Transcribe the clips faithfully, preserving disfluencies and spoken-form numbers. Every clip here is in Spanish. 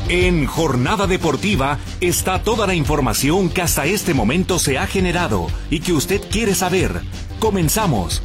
En Jornada Deportiva está toda la información que hasta este momento se ha generado y que usted quiere saber. Comenzamos.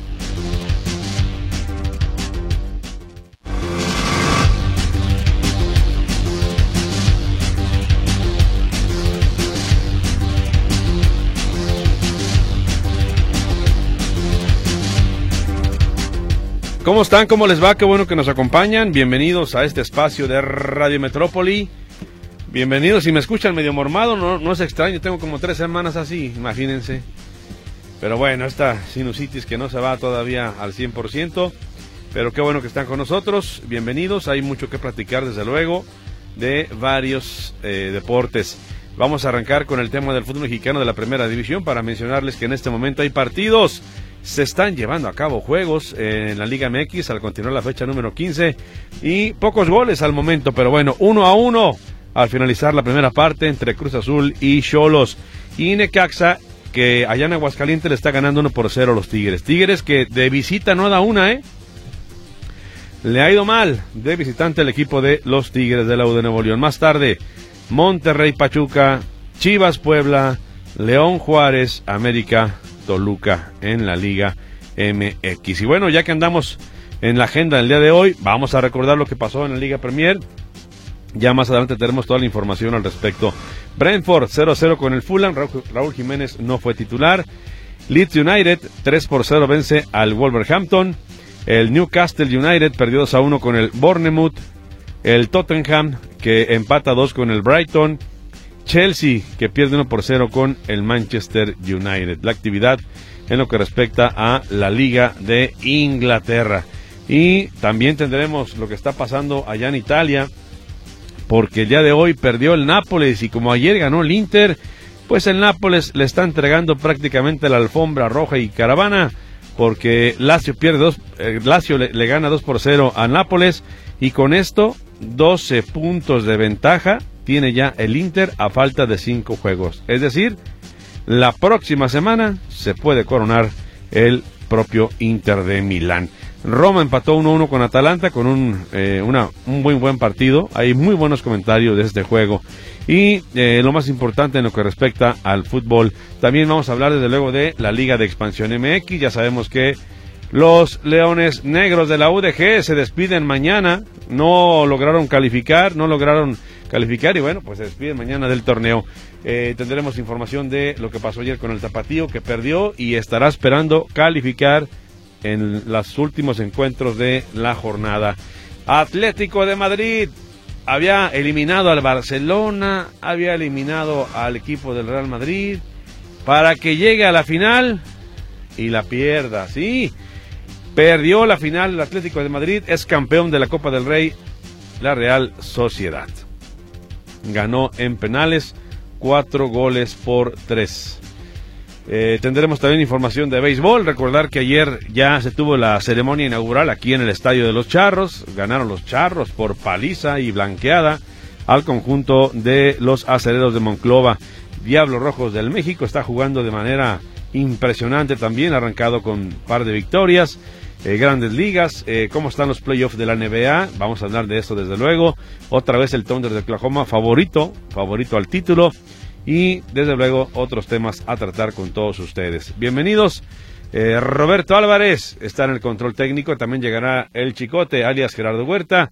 ¿Cómo están? ¿Cómo les va? Qué bueno que nos acompañan. Bienvenidos a este espacio de Radio Metrópoli. Bienvenidos. Si me escuchan medio mormado, no, no es extraño. Tengo como tres semanas así, imagínense. Pero bueno, esta sinusitis que no se va todavía al cien por ciento. Pero qué bueno que están con nosotros. Bienvenidos. Hay mucho que platicar, desde luego, de varios eh, deportes. Vamos a arrancar con el tema del fútbol mexicano de la Primera División para mencionarles que en este momento hay partidos. Se están llevando a cabo juegos en la Liga M X al continuar la fecha número quince y pocos goles al momento, pero bueno, uno a uno al finalizar la primera parte entre Cruz Azul y Xolos. Y Necaxa, que allá en Aguascalientes le está ganando uno por cero a los Tigres. Tigres que de visita no da una, ¿eh? Le ha ido mal de visitante el equipo de los Tigres de la U de Nuevo León. Más tarde, Monterrey Pachuca, Chivas Puebla, León Juárez, América Toluca en la Liga M X. Y bueno, ya que andamos en la agenda del día de hoy, vamos a recordar lo que pasó en la Liga Premier. Ya más adelante tenemos toda la información al respecto. Brentford cero a cero con el Fulham, Raúl, Raúl Jiménez no fue titular. Leeds United tres por cero vence al Wolverhampton. El Newcastle United perdió dos a uno con el Bournemouth. El Tottenham que empata dos con el Brighton. Chelsea que pierde uno por cero con el Manchester United. La actividad en lo que respecta a la Liga de Inglaterra. Y también tendremos lo que está pasando allá en Italia, porque el día de hoy perdió el Nápoles y como ayer ganó el Inter, pues el Nápoles le está entregando prácticamente la alfombra roja y caravana, porque Lazio pierde dos, eh, Lazio le, le gana dos por cero a Nápoles y con esto doce puntos de ventaja tiene ya el Inter a falta de cinco juegos. Es decir, la próxima semana se puede coronar el propio Inter de Milán. Roma empató uno a uno con Atalanta con un, eh, una, un muy buen partido. Hay muy buenos comentarios de este juego. Y eh, lo más importante en lo que respecta al fútbol, también vamos a hablar desde luego de la Liga de Expansión M X. Ya sabemos que los Leones Negros de la U D G se despiden mañana. No lograron calificar, no lograron calificar y bueno, pues se despiden mañana del torneo. Eh, tendremos información de lo que pasó ayer con el Tapatío, que perdió y estará esperando calificar en los últimos encuentros de la jornada. Atlético de Madrid había eliminado al Barcelona, había eliminado al equipo del Real Madrid para que llegue a la final y la pierda. Sí, perdió la final el Atlético de Madrid, es campeón de la Copa del Rey, la Real Sociedad. Ganó en penales, cuatro goles por tres. Eh, tendremos también información de béisbol. Recordar que ayer ya se tuvo la ceremonia inaugural aquí en el Estadio de los Charros. Ganaron los Charros por paliza y blanqueada al conjunto de los Acereros de Monclova. Diablos Rojos del México está jugando de manera impresionante también, arrancado con un par de victorias. Eh, grandes ligas, eh, cómo están los playoffs de la N B A, vamos a hablar de eso desde luego. Otra vez el Thunder de Oklahoma, favorito, favorito al título. Y desde luego otros temas a tratar con todos ustedes. Bienvenidos. eh, Roberto Álvarez está en el control técnico, también llegará el Chicote, alias Gerardo Huerta.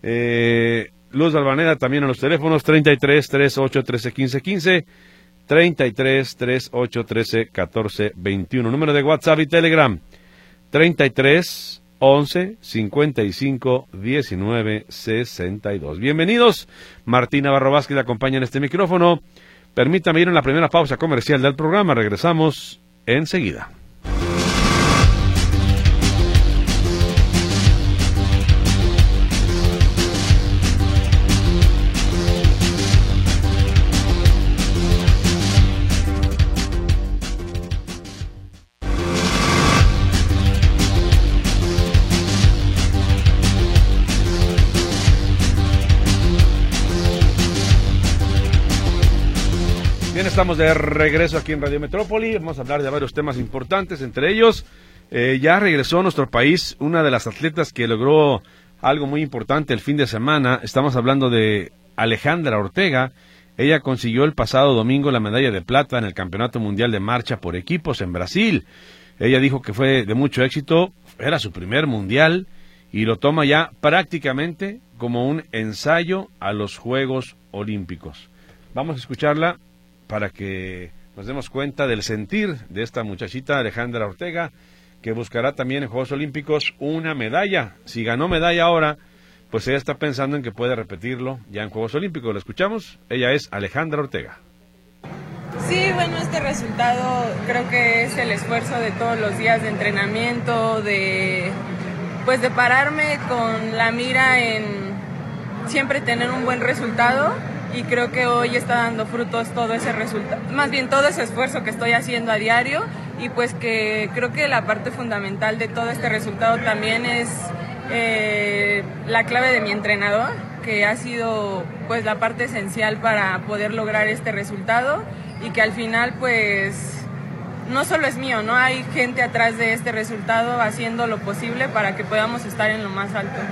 eh, Luz Balvanera también a los teléfonos treinta y tres, treinta y ocho, trece, quince, quince, treinta y tres, treinta y ocho, trece, catorce, veintiuno. Número de WhatsApp y Telegram treinta y tres, once, cincuenta y cinco, diecinueve, sesenta y dos. Bienvenidos. Martín Navarro Vázquez le acompaña en este micrófono. Permítame ir en la primera pausa comercial del programa. Regresamos enseguida. Bien, estamos de regreso aquí en Radio Metrópoli. Vamos a hablar de varios temas importantes, entre ellos eh, ya regresó a nuestro país una de las atletas que logró algo muy importante el fin de semana. Estamos hablando de Alejandra Ortega. Ella consiguió el pasado domingo la medalla de plata en el Campeonato Mundial de Marcha por Equipos en Brasil. Ella dijo que fue de mucho éxito, era su primer mundial y lo toma ya prácticamente como un ensayo a los Juegos Olímpicos. Vamos a escucharla para que nos demos cuenta del sentir de esta muchachita Alejandra Ortega, que buscará también en Juegos Olímpicos una medalla. Si ganó medalla ahora, pues ella está pensando en que puede repetirlo ya en Juegos Olímpicos. ¿La escuchamos? Ella es Alejandra Ortega. Sí, bueno, este resultado creo que es el esfuerzo de todos los días de entrenamiento, de pues de pararme con la mira en siempre tener un buen resultado, y creo que hoy está dando frutos todo ese resultado, más bien todo ese esfuerzo que estoy haciendo a diario, y pues que creo que la parte fundamental de todo este resultado también es Eh, la clave de mi entrenador, que ha sido pues la parte esencial para poder lograr este resultado, y que al final pues no solo es mío, no hay gente atrás de este resultado haciendo lo posible para que podamos estar en lo más alto.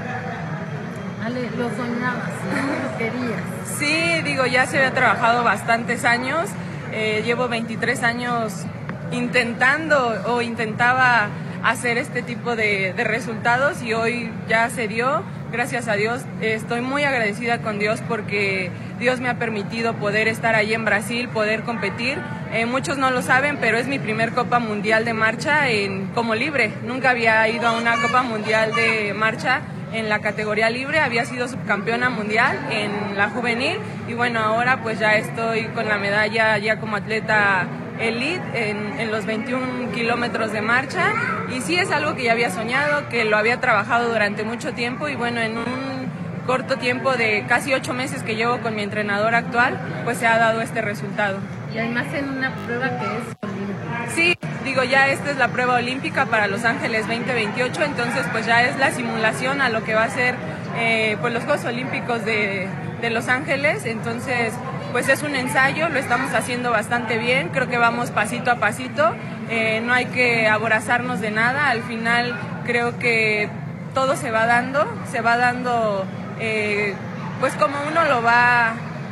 Ale, lo soñabas, ¿no? Lo querías. Sí, digo, ya se había trabajado bastantes años, eh, llevo veintitrés años intentando o intentaba hacer este tipo de, de resultados, y hoy ya se dio, gracias a Dios. Estoy muy agradecida con Dios porque Dios me ha permitido poder estar ahí en Brasil, poder competir. Eh, muchos no lo saben, pero es mi primer Copa Mundial de Marcha en, como libre. Nunca había ido a una Copa Mundial de Marcha en la categoría libre, había sido subcampeona mundial en la juvenil, y bueno, ahora pues ya estoy con la medalla ya como atleta elite en, en los veintiún kilómetros de marcha, y sí es algo que ya había soñado, que lo había trabajado durante mucho tiempo, y bueno, en un corto tiempo de casi ocho meses que llevo con mi entrenador actual, pues se ha dado este resultado. Y además en una prueba que es olímpica. Sí, digo, ya esta es la prueba olímpica para Los Ángeles veinte veintiocho, entonces pues ya es la simulación a lo que va a ser eh, pues los Juegos Olímpicos de, de Los Ángeles, entonces pues es un ensayo, lo estamos haciendo bastante bien, creo que vamos pasito a pasito, eh, no hay que aborazarnos de nada, al final creo que todo se va dando, se va dando eh, pues como uno lo va,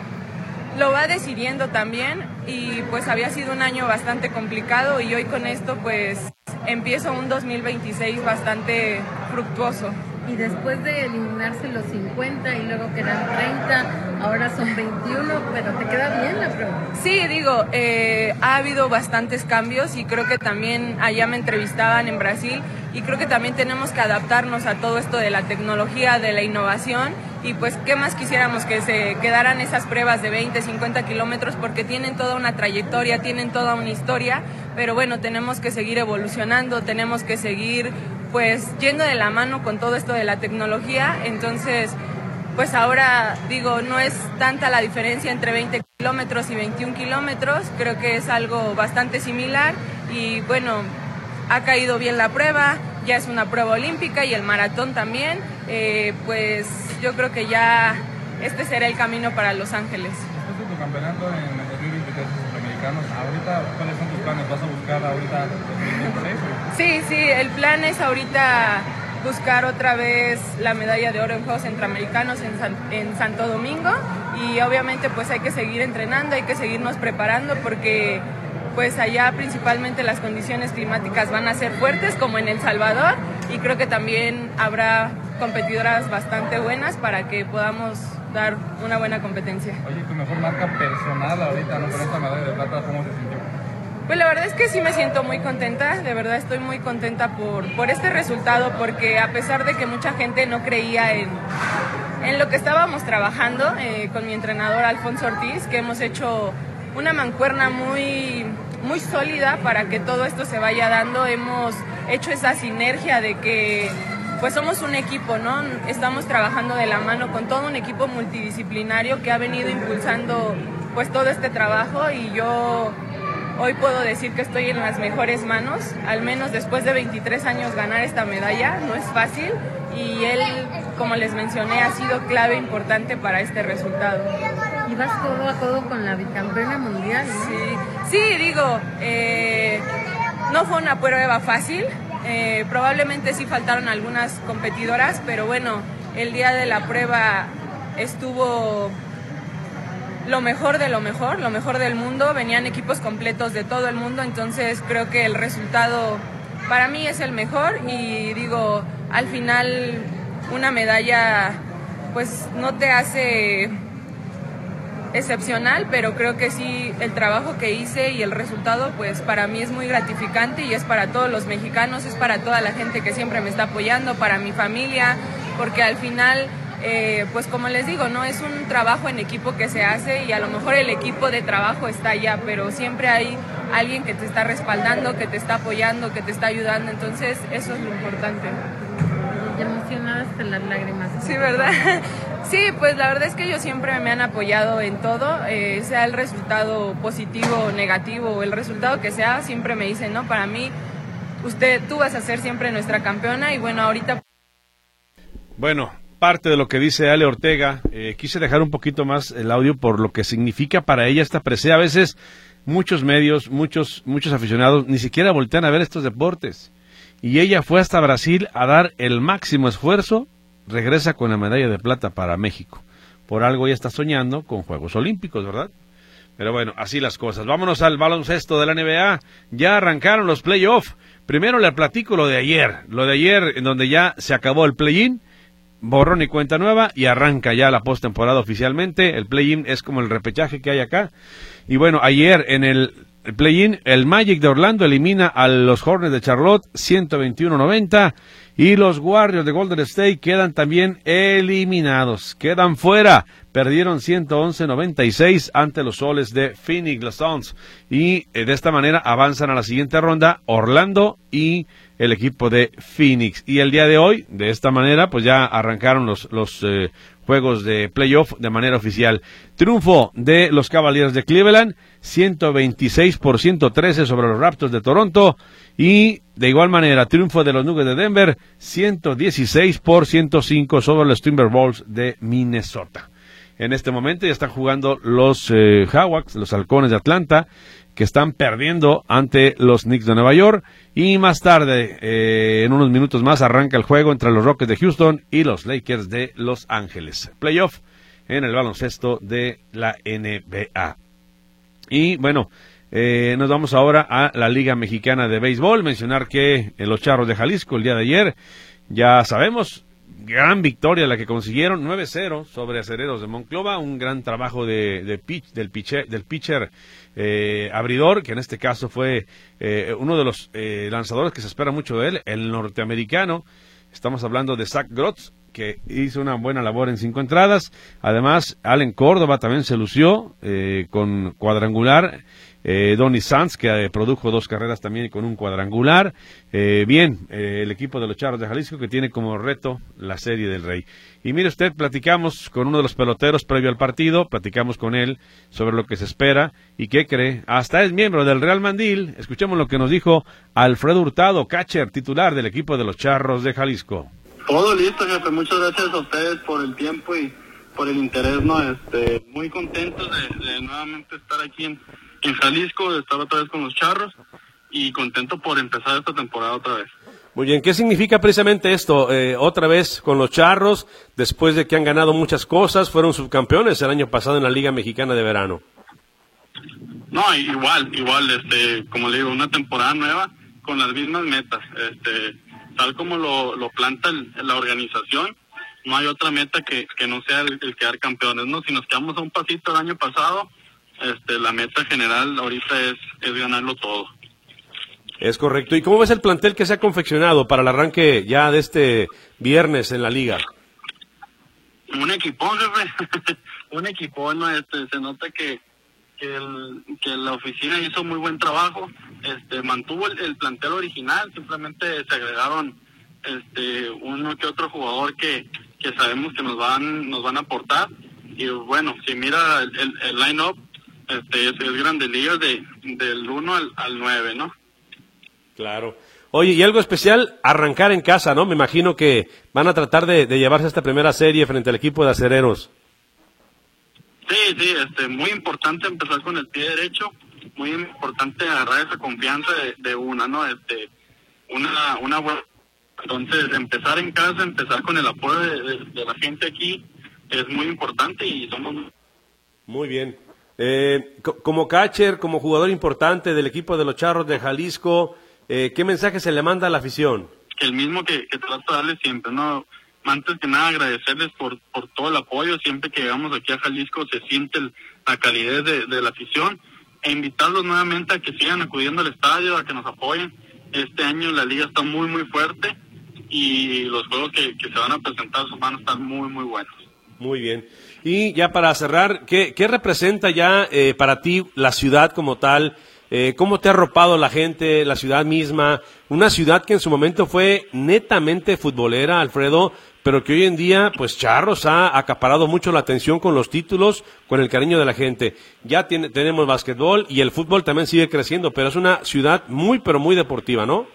lo va decidiendo también, y pues había sido un año bastante complicado, y hoy con esto pues empiezo un dos mil veintiséis bastante fructuoso. Y después de eliminarse los cincuenta y luego quedan treinta, ahora son veintiuno, pero te queda bien la prueba. Sí, digo, eh, ha habido bastantes cambios, y creo que también allá me entrevistaban en Brasil, y creo que también tenemos que adaptarnos a todo esto de la tecnología, de la innovación, y pues qué más quisiéramos que se quedaran esas pruebas de veinte, cincuenta kilómetros, porque tienen toda una trayectoria, tienen toda una historia, pero bueno, tenemos que seguir evolucionando, tenemos que seguir pues yendo de la mano con todo esto de la tecnología, entonces pues ahora digo, no es tanta la diferencia entre veinte kilómetros y veintiún kilómetros, creo que es algo bastante similar, y bueno, ha caído bien la prueba, ya es una prueba olímpica, y el maratón también, eh, pues yo creo que ya este será el camino para Los Ángeles. Después de tu campeonato en el dos mil veintitrés Centroamericanos, ahorita, ¿cuáles son tus planes? ¿Vas a buscar ahorita dos mil veintiséis? Sí, sí, el plan es ahorita buscar otra vez la medalla de oro en Juegos Centroamericanos en, San, en Santo Domingo, y obviamente pues hay que seguir entrenando, hay que seguirnos preparando, porque pues allá principalmente las condiciones climáticas van a ser fuertes como en El Salvador, y creo que también habrá competidoras bastante buenas para que podamos dar una buena competencia. Oye, tu mejor marca personal ahorita, ¿no? Con esta medalla de plata, ¿cómo se sintió? Pues la verdad es que sí me siento muy contenta, de verdad estoy muy contenta por, por este resultado, porque a pesar de que mucha gente no creía en, en lo que estábamos trabajando eh, con mi entrenador Alfonso Ortiz, que hemos hecho una mancuerna muy, muy sólida para que todo esto se vaya dando, hemos hecho esa sinergia de que pues somos un equipo, ¿no? Estamos trabajando de la mano con todo un equipo multidisciplinario que ha venido impulsando pues todo este trabajo, y yo hoy puedo decir que estoy en las mejores manos, al menos después de veintitrés años ganar esta medalla no es fácil, y él, como les mencioné, ha sido clave importante para este resultado. Y vas codo a codo con la bicampeona mundial, ¿no? Sí, sí, digo, eh, no fue una prueba fácil, eh, probablemente sí faltaron algunas competidoras, pero bueno, el día de la prueba estuvo lo mejor de lo mejor, lo mejor del mundo, venían equipos completos de todo el mundo, entonces creo que el resultado para mí es el mejor y digo, al final una medalla pues no te hace excepcional, pero creo que sí el trabajo que hice y el resultado pues para mí es muy gratificante y es para todos los mexicanos, es para toda la gente que siempre me está apoyando, para mi familia, porque al final eh, pues como les digo, no es un trabajo en equipo que se hace y a lo mejor el equipo de trabajo está allá, pero siempre hay alguien que te está respaldando, que te está apoyando, que te está ayudando, entonces eso es lo importante. Y emocionadas hasta las lágrimas. Sí, ¿verdad? Sí, pues la verdad es que ellos siempre me han apoyado en todo, eh, sea el resultado positivo o negativo, o el resultado que sea, siempre me dicen, no, para mí, usted, tú vas a ser siempre nuestra campeona y bueno, ahorita... Bueno, parte de lo que dice Ale Ortega, eh, quise dejar un poquito más el audio por lo que significa para ella esta presea. A veces muchos medios, muchos, muchos aficionados ni siquiera voltean a ver estos deportes. Y ella fue hasta Brasil a dar el máximo esfuerzo, regresa con la medalla de plata para México. Por algo ella está soñando con Juegos Olímpicos, ¿verdad? Pero bueno, así las cosas. Vámonos al baloncesto de la N B A. Ya arrancaron los playoffs. Primero le platico lo de ayer. Lo de ayer en donde ya se acabó el play-in, borrón y cuenta nueva, y arranca ya la postemporada oficialmente. El play-in es como el repechaje que hay acá. Y bueno, ayer en el... El play-in, el Magic de Orlando elimina a los Hornets de Charlotte ciento veintiuno a noventa y los Warriors de Golden State quedan también eliminados, quedan fuera, perdieron ciento once a noventa y seis ante los Soles de Phoenix, los Suns, y eh, de esta manera avanzan a la siguiente ronda Orlando y el equipo de Phoenix. Y el día de hoy, de esta manera, pues ya arrancaron los, los eh, juegos de playoff de manera oficial. Triunfo de los Cavaliers de Cleveland, ciento veintiséis por ciento trece sobre los Raptors de Toronto, y de igual manera triunfo de los Nuggets de Denver, ciento dieciséis por ciento cinco sobre los Timberwolves de Minnesota. En este momento ya están jugando los eh, Hawks, los Halcones de Atlanta, que están perdiendo ante los Knicks de Nueva York, y más tarde, eh, en unos minutos más, arranca el juego entre los Rockets de Houston y los Lakers de Los Ángeles. Playoff en el baloncesto de la N B A. Y bueno, eh, nos vamos ahora a la Liga Mexicana de Béisbol. Mencionar que en los Charros de Jalisco el día de ayer, ya sabemos, gran victoria la que consiguieron, nueve cero sobre Acereros de Monclova, un gran trabajo de, de pitch, del pitcher, del pitcher eh, abridor, que en este caso fue eh, uno de los eh, lanzadores que se espera mucho de él, el norteamericano. Estamos hablando de Zach Grotz, que hizo una buena labor en cinco entradas. Además, Allen Córdoba también se lució eh, con cuadrangular. Eh, Donny Sanz, que eh, produjo dos carreras también con un cuadrangular. Eh, bien, eh, el equipo de los Charros de Jalisco, que tiene como reto la Serie del Rey. Y mire usted, platicamos con uno de los peloteros previo al partido, platicamos con él sobre lo que se espera y qué cree. Hasta es miembro del Real Mandil. Escuchemos lo que nos dijo Alfredo Hurtado, catcher titular del equipo de los Charros de Jalisco. Todo listo, jefe. Muchas gracias a ustedes por el tiempo y por el interés, ¿no? Este, muy contentos de, de nuevamente estar aquí en, en Jalisco, de estar otra vez con los Charros y contento por empezar esta temporada otra vez. Muy bien, ¿qué significa precisamente esto? Eh, otra vez con los Charros, después de que han ganado muchas cosas, fueron subcampeones el año pasado en la Liga Mexicana de Verano. No, igual, igual, este, como le digo, una temporada nueva con las mismas metas, este, tal como lo, lo planta el, la organización, no hay otra meta que, que no sea el, el quedar campeones, ¿no? Si nos quedamos a un pasito el año pasado, este, la meta general ahorita es, es ganarlo todo. Es correcto. ¿Y cómo ves el plantel que se ha confeccionado para el arranque ya de este viernes en la liga? Un equipón, jefe. Un equipón, ¿no? Este, se nota que, que, el, que la oficina hizo muy buen trabajo, este, mantuvo el, el plantel original, simplemente se agregaron este, uno que otro jugador que, que sabemos que nos van, nos van a aportar. Y bueno, si mira el, el, el line-up, este, es, es Grandes Ligas de, del uno al, al nueve, ¿no? Claro. Oye, y algo especial, arrancar en casa, ¿no? Me imagino que van a tratar de, de llevarse esta primera serie frente al equipo de Acereros. Sí, sí, este, muy importante empezar con el pie derecho, muy importante agarrar esa confianza de, de una, ¿no? Este, una, una buena. Entonces, empezar en casa, empezar con el apoyo de, de, de la gente aquí es muy importante y somos Muy bien. Eh, co- como catcher, como jugador importante del equipo de los Charros de Jalisco, eh, ¿qué mensaje se le manda a la afición? El mismo que, que trato de darles siempre, ¿no? Antes que nada agradecerles por, por todo el apoyo, siempre que llegamos aquí a Jalisco se siente el, la calidez de, de la afición, e invitarlos nuevamente a que sigan acudiendo al estadio, a que nos apoyen. Este año la liga está muy muy fuerte y los juegos que, que se van a presentar van a estar muy muy buenos. Muy bien. Y ya para cerrar, ¿qué, qué representa ya eh, para ti la ciudad como tal? Eh, ¿Cómo te ha arropado la gente, la ciudad misma? Una ciudad que en su momento fue netamente futbolera, Alfredo, pero que hoy en día, pues Charros ha acaparado mucho la atención con los títulos, con el cariño de la gente. Ya tiene, tenemos básquetbol y el fútbol también sigue creciendo, pero es una ciudad muy, pero muy deportiva, ¿no?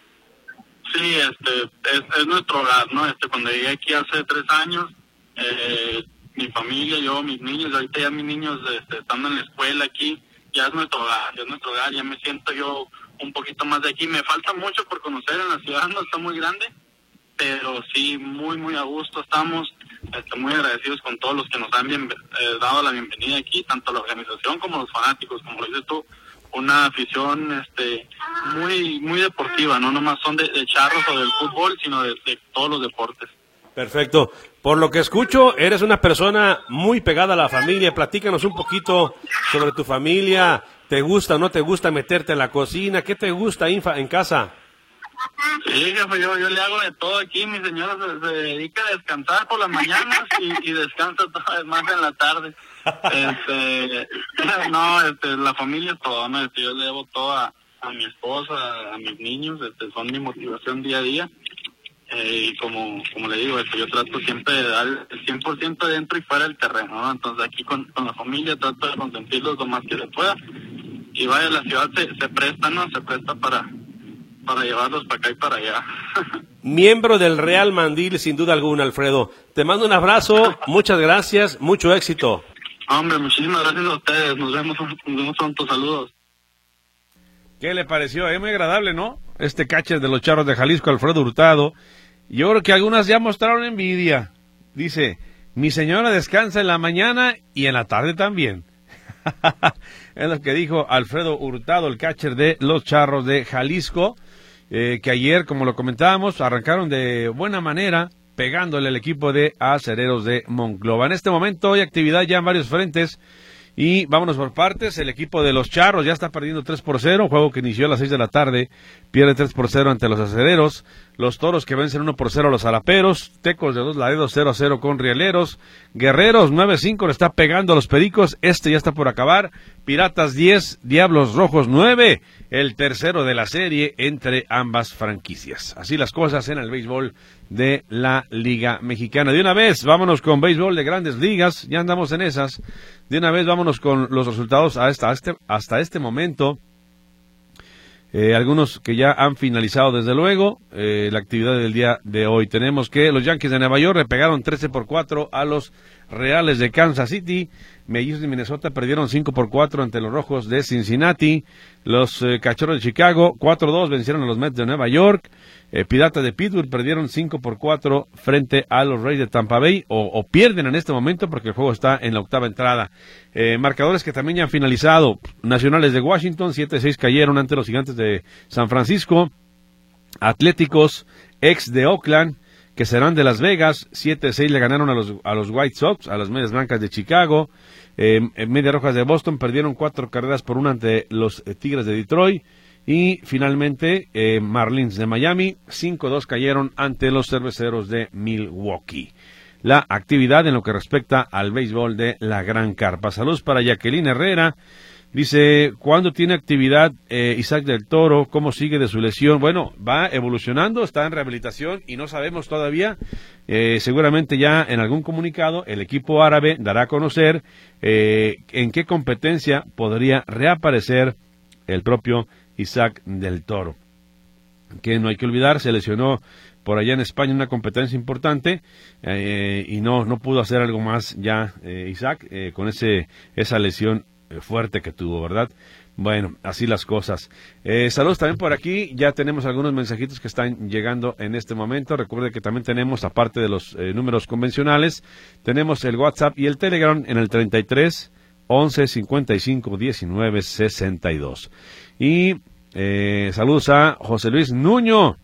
Sí, este, es, es nuestro hogar, ¿no? Este, cuando llegué aquí hace tres años, eh, mi familia, yo, mis niños, ahorita ya mis niños este, estando en la escuela aquí, ya es nuestro hogar, ya es nuestro hogar, ya me siento yo un poquito más de aquí. Me falta mucho por conocer en la ciudad, no está muy grande, pero sí, muy, muy a gusto estamos, este, muy agradecidos con todos los que nos han bien, eh, dado la bienvenida aquí, tanto la organización como los fanáticos, como lo dices tú, una afición este muy muy deportiva, no nomás son de, de Charros o del fútbol, sino de, de todos los deportes. Perfecto. Por lo que escucho, eres una persona muy pegada a la familia. Platícanos un poquito sobre tu familia. ¿Te gusta o no te gusta meterte en la cocina? ¿Qué te gusta ahí en casa? Sí, jefe, yo, yo le hago de todo aquí. Mi señora se, se dedica a descansar por las mañanas y, y descansa toda vez más en la tarde. Este, no, este, la familia es todo, ¿no? Este, yo le debo todo a, a mi esposa, a mis niños, este, son mi motivación día a día. Eh, y como como le digo, este, yo trato siempre de dar el cien por ciento dentro y fuera del terreno, ¿no? Entonces aquí con, con la familia trato de consentirlos lo más que se pueda. Y vaya, la ciudad se, se presta, ¿no? Se presta para, para llevarlos para acá y para allá. Miembro del Real Mandil, sin duda alguna, Alfredo. Te mando un abrazo, muchas gracias, mucho éxito. Hombre, muchísimas gracias a ustedes. Nos vemos, nos vemos pronto. Saludos. ¿Qué le pareció? Es muy agradable, ¿no? Este catcher de los Charros de Jalisco, Alfredo Hurtado. Yo creo que algunas ya mostraron envidia. Dice, mi señora descansa en la mañana y en la tarde también. Es lo que dijo Alfredo Hurtado, el catcher de los Charros de Jalisco, eh, que ayer, como lo comentábamos, arrancaron de buena manera, pegándole al equipo de Acereros de Monclova. En este momento hay actividad ya en varios frentes y vámonos por partes. El equipo de los Charros ya está perdiendo tres por cero, juego que inició a las seis de la tarde, pierde tres por cero ante los Acereros. Los Toros que vencen uno por cero a los Araperos, Tecos de Dos Laredos cero a cero con Rieleros, Guerreros nueve a cinco le está pegando a los Pericos, este ya está por acabar. Piratas diez, Diablos Rojos nueve, el tercero de la serie entre ambas franquicias. Así las cosas en el béisbol de la Liga Mexicana. De una vez, vámonos con béisbol de Grandes Ligas, ya andamos en esas. De una vez, vámonos con los resultados hasta este, hasta este momento. Eh, algunos que ya han finalizado desde luego eh, la actividad del día de hoy. Tenemos que los Yankees de Nueva York le pegaron trece por cuatro a los Reales de Kansas City. Mellizos de Minnesota perdieron cinco por cuatro ante los Rojos de Cincinnati. Los eh, Cachorros de Chicago cuatro dos vencieron a los Mets de Nueva York. Eh, Piratas de Pittsburgh perdieron cinco por cuatro frente a los Rays de Tampa Bay, o, o pierden en este momento porque el juego está en la octava entrada. Eh, marcadores que también ya han finalizado. Nacionales de Washington siete seis cayeron ante los Gigantes de San Francisco. Atléticos ex de Oakland, que serán de Las Vegas, siete seis le ganaron a los, a los White Sox, a las Medias Blancas de Chicago. Eh, Medias Rojas de Boston perdieron cuatro carreras por una ante los eh, Tigres de Detroit. Y finalmente, eh, Marlins de Miami, cinco dos cayeron ante los Cerveceros de Milwaukee. La actividad en lo que respecta al béisbol de la Gran Carpa. Saludos para Jacqueline Herrera. Dice, ¿cuándo tiene actividad eh, Isaac del Toro? ¿Cómo sigue de su lesión? Bueno, va evolucionando, está en rehabilitación y no sabemos todavía. Eh, seguramente ya en algún comunicado el equipo árabe dará a conocer eh, en qué competencia podría reaparecer el propio Isaac del Toro, que no hay que olvidar, se lesionó por allá en España en una competencia importante eh, y no no pudo hacer algo más ya eh, Isaac eh, con ese esa lesión eh, fuerte que tuvo, ¿verdad? Bueno, así las cosas. Eh, saludos también por aquí, ya tenemos algunos mensajitos que están llegando en este momento. Recuerde que también tenemos, aparte de los eh, números convencionales, tenemos el WhatsApp y el Telegram en el treinta y tres, once cincuenta y cinco diecinueve sesenta y dos. Y eh, saludos a José Luis Nuño.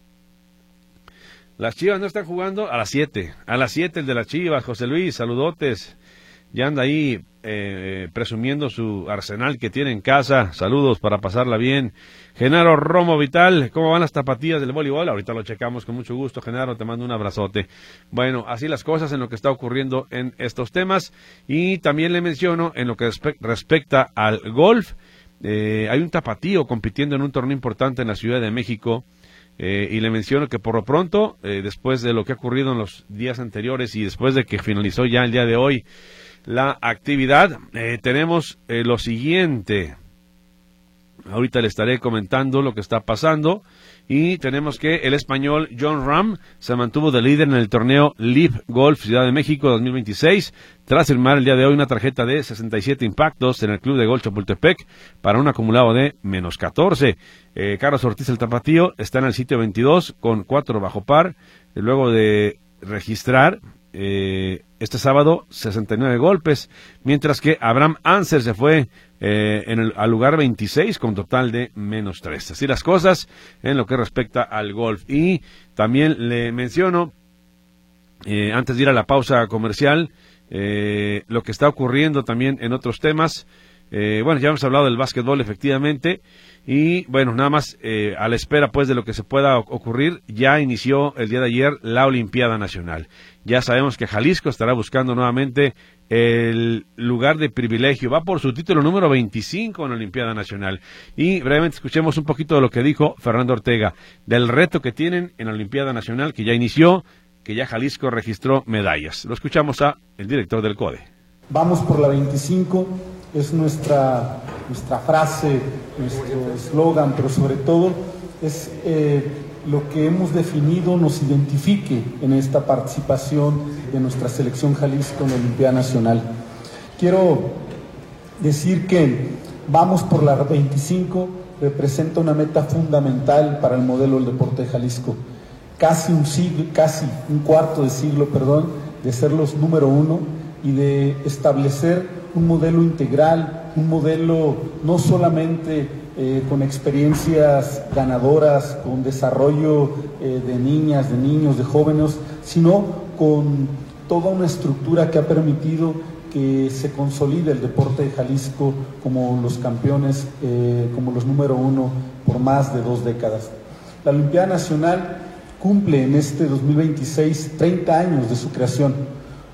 Las Chivas no están jugando a las siete. A las siete el de las Chivas, José Luis, saludotes. Ya anda ahí eh, presumiendo su arsenal que tiene en casa. Saludos para pasarla bien. Genaro Romo Vital, ¿cómo van las tapatías del voleibol? Ahorita lo checamos con mucho gusto. Genaro, te mando un abrazote. Bueno, así las cosas en lo que está ocurriendo en estos temas. Y también le menciono en lo que respe- respecta al golf. Eh, hay un tapatío compitiendo en un torneo importante en la Ciudad de México. Eh, y le menciono que por lo pronto, eh, después de lo que ha ocurrido en los días anteriores y después de que finalizó ya el día de hoy la actividad, eh, tenemos eh, lo siguiente. Ahorita le estaré comentando lo que está pasando. Y tenemos que el español John Ram se mantuvo de líder en el torneo Live Golf Ciudad de México dos mil veintiséis, tras firmar el día de hoy una tarjeta de sesenta y siete impactos en el Club de Golf Chapultepec para un acumulado de menos catorce. Eh, Carlos Ortiz el Tapatío está en el sitio veintidós con cuatro bajo par, luego de registrar eh, este sábado sesenta y nueve golpes, mientras que Abraham Anser se fue eh, en el, al lugar veintiséis con total de menos tres. Así las cosas en lo que respecta al golf. Y también le menciono, eh, antes de ir a la pausa comercial, eh, lo que está ocurriendo también en otros temas. Eh, bueno, ya hemos hablado del básquetbol efectivamente, y bueno, nada más eh, a la espera pues de lo que se pueda ocurrir. Ya inició el día de ayer la Olimpiada Nacional. Ya sabemos que Jalisco estará buscando nuevamente el lugar de privilegio, va por su título número veinticinco en la Olimpiada Nacional. Y brevemente escuchemos un poquito de lo que dijo Fernando Ortega, del reto que tienen en la Olimpiada Nacional, que ya inició, que ya Jalisco registró medallas. Lo escuchamos a el director del CODE. Vamos por la veinticinco, es nuestra, nuestra frase, nuestro eslogan, pero sobre todo es eh, lo que hemos definido nos identifique en esta participación de nuestra selección Jalisco en la Olimpiada Nacional. Quiero decir que vamos por la veinticinco representa una meta fundamental para el modelo del deporte de Jalisco. Casi un siglo, casi un cuarto de siglo, perdón, de ser los número uno y de establecer un modelo integral, un modelo no solamente eh, con experiencias ganadoras, con desarrollo eh, de niñas, de niños, de jóvenes, sino con toda una estructura que ha permitido que se consolide el deporte de Jalisco como los campeones, eh, como los número uno por más de dos décadas. La Olimpiada Nacional cumple en este dos mil veintiséis treinta años de su creación.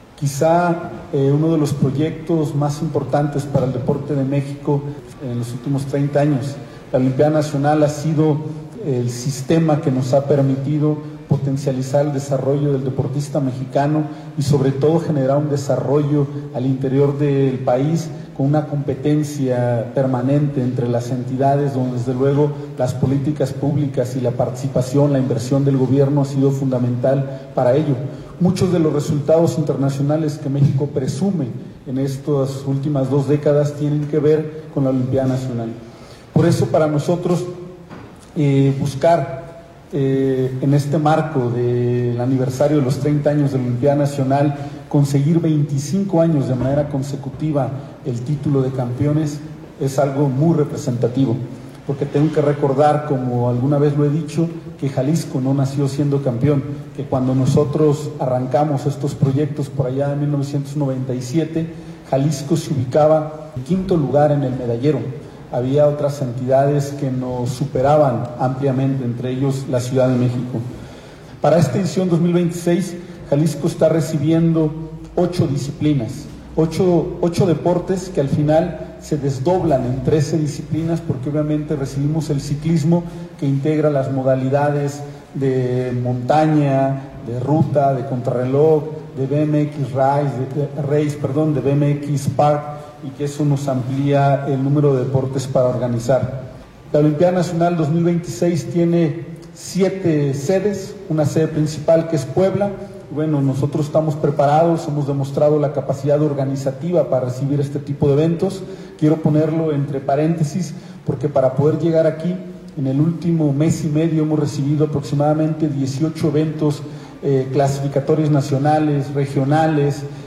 Quizá eh, uno de los proyectos más importantes para el deporte de México en los últimos treinta años. La Olimpiada Nacional ha sido el sistema que nos ha permitido potencializar el desarrollo del deportista mexicano y sobre todo generar un desarrollo al interior del país con una competencia permanente entre las entidades, donde desde luego las políticas públicas y la participación, la inversión del gobierno ha sido fundamental para ello. Muchos de los resultados internacionales que México presume en estas últimas dos décadas tienen que ver con la Olimpiada Nacional. Por eso para nosotros eh, buscar eh, en este marco del aniversario de los treinta años de la Olimpiada Nacional, conseguir veinticinco años de manera consecutiva el título de campeones es algo muy representativo, porque tengo que recordar, como alguna vez lo he dicho, que Jalisco no nació siendo campeón, que cuando nosotros arrancamos estos proyectos por allá en mil novecientos noventa y siete, Jalisco se ubicaba en quinto lugar en el medallero. Había otras entidades que nos superaban ampliamente, entre ellos la Ciudad de México. Para esta edición dos mil veintiséis, Jalisco está recibiendo ocho disciplinas, ocho, ocho deportes que al final se desdoblan en trece disciplinas, porque obviamente recibimos el ciclismo, que integra las modalidades de montaña, de ruta, de contrarreloj, de B M X Race, de, race, perdón, de B M X Park, y que eso nos amplía el número de deportes para organizar. La Olimpiada Nacional dos mil veintiséis tiene siete sedes, una sede principal que es Puebla. Bueno, nosotros estamos preparados, hemos demostrado la capacidad organizativa para recibir este tipo de eventos. Quiero ponerlo entre paréntesis, porque para poder llegar aquí, en el último mes y medio hemos recibido aproximadamente dieciocho eventos eh, clasificatorios nacionales, regionales,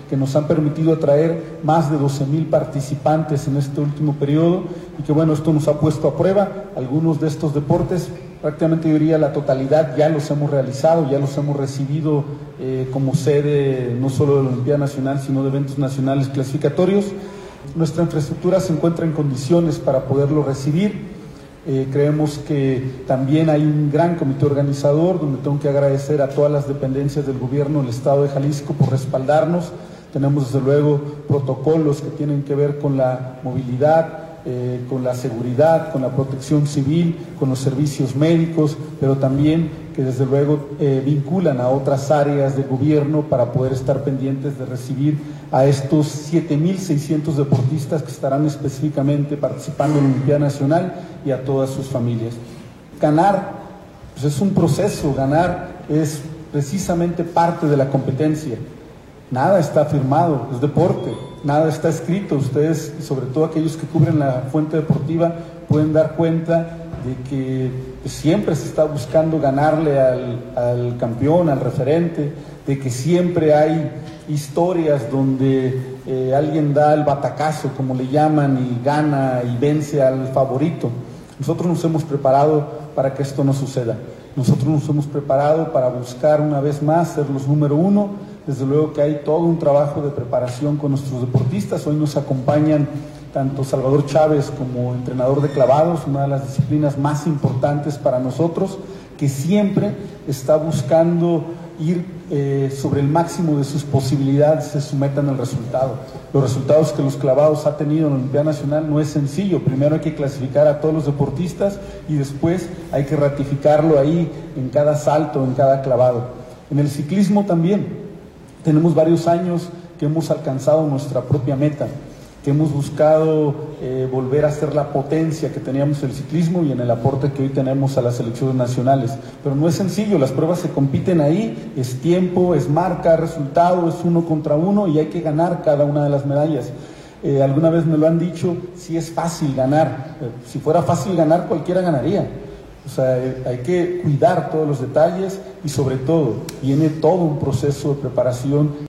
que nos han permitido atraer más de doce mil participantes en este último periodo y que bueno, esto nos ha puesto a prueba. Algunos de estos deportes, prácticamente yo diría la totalidad, ya los hemos realizado, ya los hemos recibido eh, como sede no solo de la Olimpiada Nacional, sino de eventos nacionales clasificatorios. Nuestra infraestructura se encuentra en condiciones para poderlo recibir. Eh, creemos que también hay un gran comité organizador, donde tengo que agradecer a todas las dependencias del gobierno del Estado de Jalisco por respaldarnos. Tenemos desde luego protocolos que tienen que ver con la movilidad, eh, con la seguridad, con la protección civil, con los servicios médicos, pero también que desde luego eh, vinculan a otras áreas del gobierno para poder estar pendientes de recibir a estos siete mil seiscientos deportistas que estarán específicamente participando en la Olimpiada Nacional y a todas sus familias. Ganar, pues es un proceso, ganar es precisamente parte de la competencia. Nada está firmado, es deporte, nada está escrito. Ustedes, y sobre todo aquellos que cubren la fuente deportiva, pueden dar cuenta de que pues, siempre se está buscando ganarle al, al campeón, al referente, de que siempre hay historias donde eh, alguien da el batacazo, como le llaman, y gana y vence al favorito. Nosotros nos hemos preparado para que esto no suceda. Nosotros nos hemos preparado para buscar una vez más ser los número uno. Desde luego que hay todo un trabajo de preparación con nuestros deportistas. Hoy nos acompañan tanto Salvador Chávez como entrenador de clavados, una de las disciplinas más importantes para nosotros, que siempre está buscando ir eh, sobre el máximo de sus posibilidades, se sometan al resultado. Los resultados que los clavados ha tenido en la Olimpiada Nacional no es sencillo. Primero hay que clasificar a todos los deportistas y después hay que ratificarlo ahí en cada salto, en cada clavado. En el ciclismo también tenemos varios años que hemos alcanzado nuestra propia meta, que hemos buscado eh, volver a ser la potencia que teníamos en el ciclismo y en el aporte que hoy tenemos a las selecciones nacionales. Pero no es sencillo, las pruebas se compiten ahí, es tiempo, es marca, resultado, es uno contra uno y hay que ganar cada una de las medallas. Eh, alguna vez me lo han dicho, si es fácil ganar, eh, si fuera fácil ganar cualquiera ganaría. O sea, eh, hay que cuidar todos los detalles y sobre todo viene todo un proceso de preparación.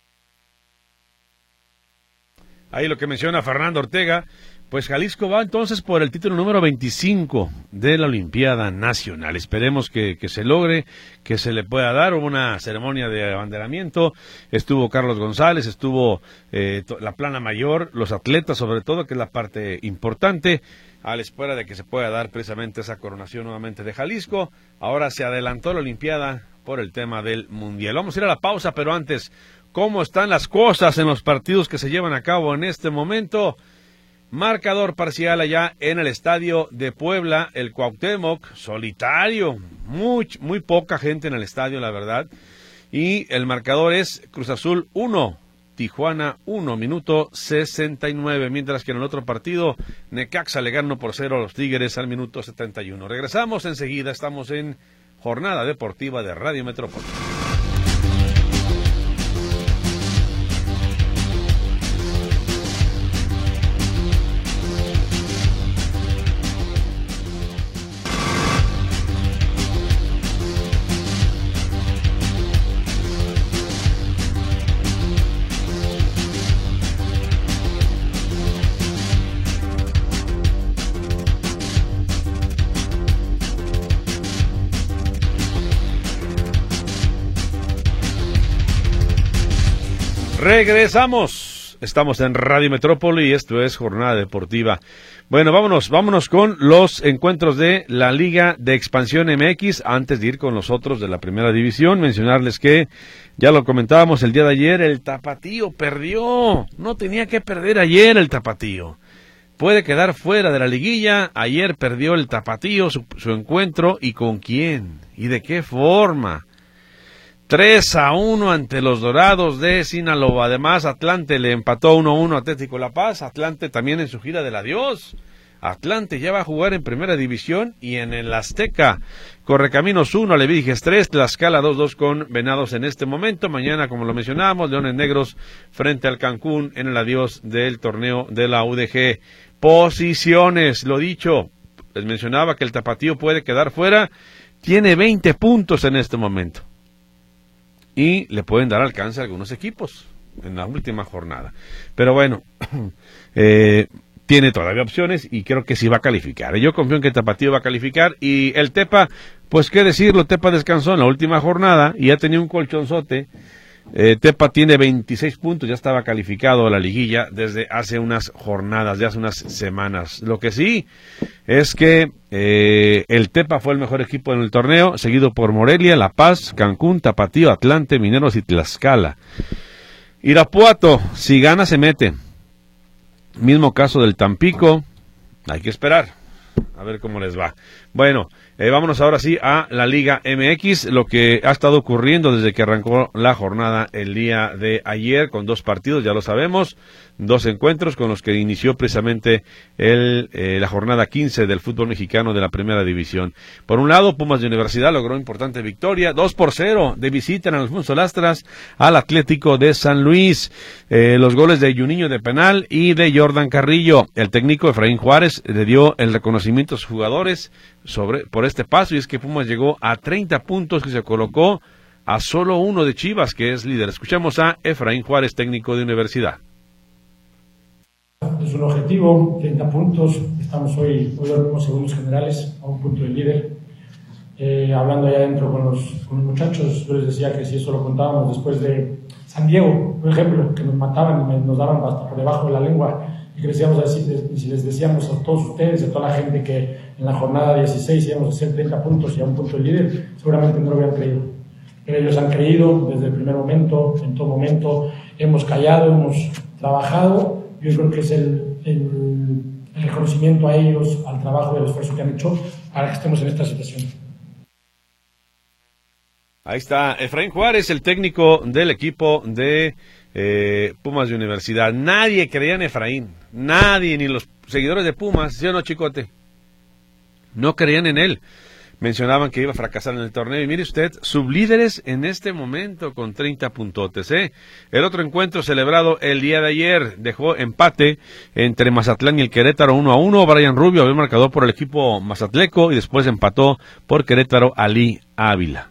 Ahí lo que menciona Fernando Ortega, pues Jalisco va entonces por el título número veinticinco de la Olimpiada Nacional. Esperemos que, que se logre, que se le pueda dar. Hubo una ceremonia de abanderamiento, estuvo Carlos González, estuvo eh, la plana mayor, los atletas sobre todo, que es la parte importante, a la espera de que se pueda dar precisamente esa coronación nuevamente de Jalisco. Ahora se adelantó la Olimpiada por el tema del Mundial. Vamos a ir a la pausa, pero antes, ¿cómo están las cosas en los partidos que se llevan a cabo en este momento? Marcador parcial allá en el estadio de Puebla, el Cuauhtémoc, solitario, muy, muy poca gente en el estadio, la verdad. Y el marcador es Cruz Azul uno, Tijuana uno, minuto sesenta y nueve, mientras que en el otro partido, Necaxa le ganó por cero a los Tigres al minuto setenta y uno. Regresamos enseguida, estamos en Jornada Deportiva de Radio Metrópoli. Regresamos, estamos en Radio Metrópoli y esto es Jornada Deportiva. Bueno, vámonos, vámonos con los encuentros de la Liga de Expansión M X. Antes de ir con los otros de la Primera División, mencionarles que, ya lo comentábamos el día de ayer, el Tapatío perdió, no tenía que perder ayer el Tapatío. Puede quedar fuera de la liguilla, ayer perdió el Tapatío su, su encuentro, ¿y con quién? ¿Y de qué forma? tres a uno ante los Dorados de Sinaloa. Además, Atlante le empató uno a uno a Atlético La Paz. Atlante también en su gira del adiós. Atlante ya va a jugar en Primera División y en el Azteca. Correcaminos uno, Alebrijes tres, Tlaxcala dos dos con Venados en este momento. Mañana, como lo mencionábamos, Leones Negros frente al Cancún en el adiós del torneo de la U D G. Posiciones, lo dicho, les mencionaba que el Tapatío puede quedar fuera. Tiene veinte puntos en este momento. Y le pueden dar alcance a algunos equipos. en la última jornada. Pero bueno, eh, tiene todavía opciones y creo que sí va a calificar. Yo confío en que Tapatío va a calificar y el Tepa, pues qué decirlo, Tepa descansó en la última jornada y ya tenía un colchonzote. Eh, Tepa tiene veintiséis puntos, ya estaba calificado a la liguilla desde hace unas jornadas, de hace unas semanas. Lo que sí es que eh, el Tepa fue el mejor equipo en el torneo, seguido por Morelia, La Paz, Cancún, Tapatío, Atlante, Mineros y Tlaxcala. Irapuato, si gana se mete. Mismo caso del Tampico, hay que esperar a ver cómo les va. Bueno, eh, vámonos ahora sí a la Liga M X, lo que ha estado ocurriendo desde que arrancó la jornada el día de ayer, con dos partidos, ya lo sabemos, dos encuentros con los que inició precisamente el, eh, la jornada quince del fútbol mexicano de la Primera División. Por un lado, Pumas de Universidad logró importante victoria, dos por cero de visita en Alfonso Lastras al Atlético de San Luis. Eh, los goles de Juninho de penal y de Jordan Carrillo. El técnico Efraín Juárez le dio el reconocimiento a sus jugadores sobre por este paso, y es que Pumas llegó a treinta puntos y se colocó a solo uno de Chivas, que es líder. Escuchamos a Efraín Juárez, técnico de Universidad. Es un objetivo, treinta puntos, estamos hoy, hoy dormimos segundos generales, a un punto del líder. Eh, hablando allá adentro con los, con los muchachos, yo les decía que si eso lo contábamos después de San Diego, por ejemplo, que nos mataban y nos daban hasta por debajo de la lengua, y que les decíamos así, y si les decíamos a todos ustedes, a toda la gente que en la jornada dieciséis íbamos a hacer treinta puntos y a un punto del líder, seguramente no lo habían creído. Pero ellos han creído desde el primer momento, en todo momento, hemos callado, hemos trabajado. Yo creo que es el, el, el reconocimiento a ellos, al trabajo y al esfuerzo que han hecho para que estemos en esta situación. Ahí está Efraín Juárez, el técnico del equipo de eh, Pumas de Universidad. Nadie creía en Efraín, nadie, ni los seguidores de Pumas, ¿sí o no, Chicote? No creían en él. Mencionaban que iba a fracasar en el torneo, y mire usted, sublíderes en este momento con treinta puntotes, ¿eh? El otro encuentro celebrado el día de ayer dejó empate entre Mazatlán y el Querétaro uno a uno. Brian Rubio había marcado por el equipo mazatleco y después empató por Querétaro Ali Ávila.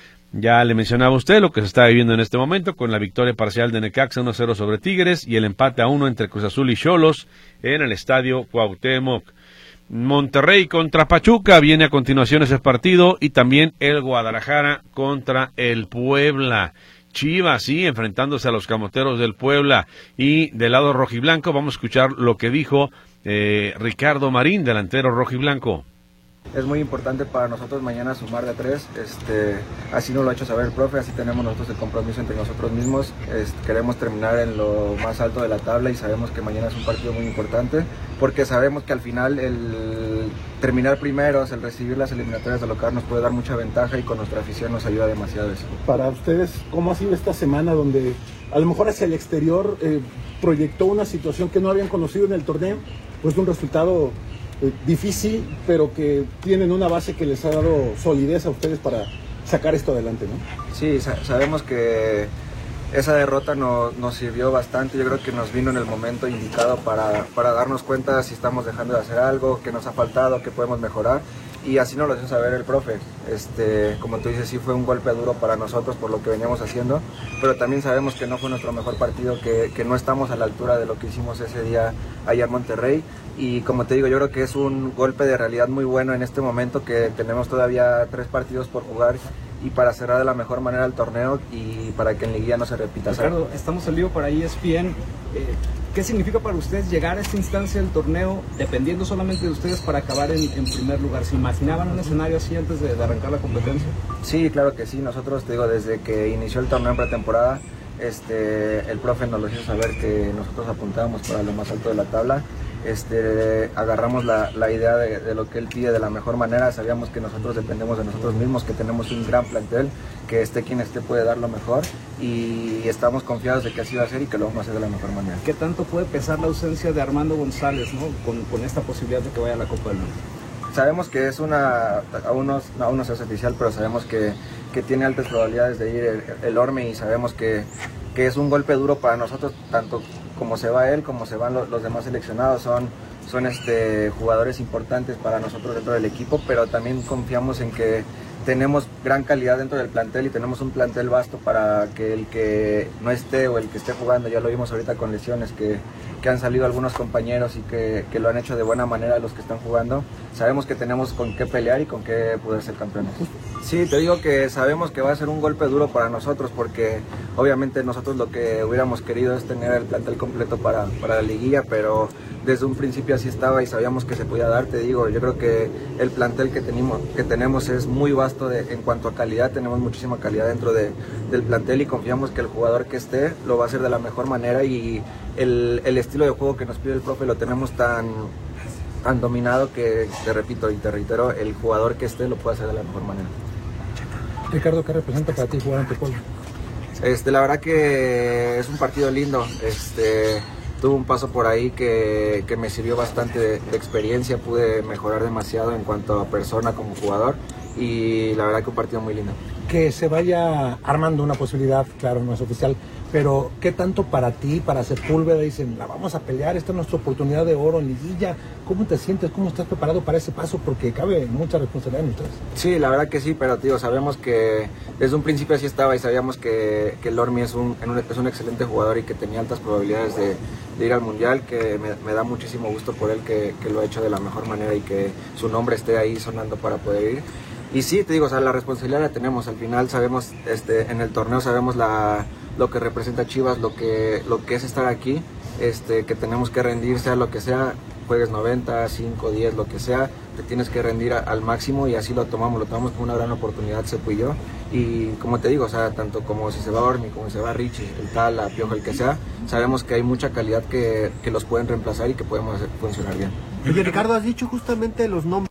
Ya le mencionaba a usted lo que se está viviendo en este momento con la victoria parcial de Necaxa uno a cero sobre Tigres y el empate a uno entre Cruz Azul y Xolos en el estadio Cuauhtémoc. Monterrey contra Pachuca, viene a continuación ese partido, y también el Guadalajara contra el Puebla. Chivas, sí, enfrentándose a los Camoteros del Puebla. Y del lado rojiblanco vamos a escuchar lo que dijo eh, Ricardo Marín, delantero rojiblanco. Es muy importante para nosotros mañana sumar de tres, este, así nos lo ha hecho saber el profe, así tenemos nosotros el compromiso entre nosotros mismos. Este, queremos terminar en lo más alto de la tabla y sabemos que mañana es un partido muy importante, porque sabemos que al final el terminar primeros, el recibir las eliminatorias de local nos puede dar mucha ventaja, y con nuestra afición nos ayuda demasiado eso. Para ustedes, ¿cómo ha sido esta semana donde a lo mejor hacia el exterior eh, proyectó una situación que no habían conocido en el torneo? Pues un resultado eh, difícil, pero que tienen una base que les ha dado solidez a ustedes para sacar esto adelante, ¿no? Sí, sa sabemos que esa derrota no, nos sirvió bastante. Yo creo que nos vino en el momento indicado para, para darnos cuenta si estamos dejando de hacer algo, qué nos ha faltado, qué podemos mejorar, y así nos lo hizo saber el profe. Este, como tú dices, sí fue un golpe duro para nosotros por lo que veníamos haciendo, pero también sabemos que no fue nuestro mejor partido, que, que no estamos a la altura de lo que hicimos ese día allá en Monterrey, y como te digo, yo creo que es un golpe de realidad muy bueno en este momento, que tenemos todavía tres partidos por jugar y para cerrar de la mejor manera el torneo y para que en liguilla no se repita. Ricardo, estamos en vivo para E S P N. Eh, ¿Qué significa para ustedes llegar a esta instancia del torneo dependiendo solamente de ustedes para acabar en, en primer lugar? ¿Se imaginaban un escenario así antes de, de arrancar la competencia? Sí, claro que sí. Nosotros, te digo, desde que inició el torneo en pretemporada, este, el profe nos lo hizo saber que nosotros apuntábamos para lo más alto de la tabla. Este, agarramos la, la idea de, de lo que él pide de la mejor manera. Sabíamos que nosotros dependemos de nosotros mismos, que tenemos un gran plantel, que esté quien esté puede dar lo mejor, y estamos confiados de que así va a ser y que lo vamos a hacer de la mejor manera. ¿Qué tanto puede pesar la ausencia de Armando González, ¿no? con, con esta posibilidad de que vaya a la Copa del Mundo? Sabemos que es una, aún no, aún no se hace oficial, pero sabemos que, que tiene altas probabilidades de ir el, el Orme, y sabemos que, que es un golpe duro para nosotros, tanto como se va él, como se van los, los demás seleccionados. Son, son este, jugadores importantes para nosotros dentro del equipo, pero también confiamos en que, tenemos gran calidad dentro del plantel y tenemos un plantel vasto para que el que no esté o el que esté jugando, ya lo vimos ahorita con lesiones, que, que han salido algunos compañeros y que, que lo han hecho de buena manera los que están jugando, sabemos que tenemos con qué pelear y con qué poder ser campeones. Sí, te digo que sabemos que va a ser un golpe duro para nosotros porque obviamente nosotros lo que hubiéramos querido es tener el plantel completo para, para la liguilla, pero desde un principio así estaba y sabíamos que se podía dar. Te digo, yo creo que el plantel que tenemos, que tenemos es muy vasto de, en cuanto a calidad, tenemos muchísima calidad dentro de, del plantel y confiamos que el jugador que esté lo va a hacer de la mejor manera y el, el estilo de juego que nos pide el profe lo tenemos tan, tan dominado que, te repito y te reitero, el jugador que esté lo puede hacer de la mejor manera. Ricardo, ¿qué representa para ti jugar ante Puebla? Este, la verdad que es un partido lindo. Este, tuve un paso por ahí que, que me sirvió bastante de, de experiencia, pude mejorar demasiado en cuanto a persona como jugador y la verdad que un partido muy lindo. Que se vaya armando una posibilidad, claro, no es oficial, pero ¿qué tanto para ti, para Sepúlveda, dicen, la vamos a pelear, esta es nuestra oportunidad de oro en liguilla? ¿Cómo te sientes? ¿Cómo estás preparado para ese paso? Porque cabe mucha responsabilidad en ustedes. Sí, la verdad que sí, pero tío, sabemos que desde un principio así estaba y sabíamos que, que Lormi es un, es un excelente jugador y que tenía altas probabilidades de, de ir al Mundial, que me, me da muchísimo gusto por él, que, que lo ha hecho de la mejor manera y que su nombre esté ahí sonando para poder ir. Y sí, te digo, o sea, la responsabilidad la tenemos, al final sabemos, este, en el torneo sabemos la, lo que representa Chivas, lo que, lo que es estar aquí, este, que tenemos que rendir, sea lo que sea, juegues noventa, cinco, diez, lo que sea, te tienes que rendir a, al máximo y así lo tomamos, lo tomamos como una gran oportunidad, Sepu y yo. Y como te digo, o sea, tanto como si se va Ormi, como si se va Richie, el tal, la Piojo, el que sea, sabemos que hay mucha calidad que, que los pueden reemplazar y que podemos hacer funcionar bien. Oye, Ricardo, has dicho justamente los nombres.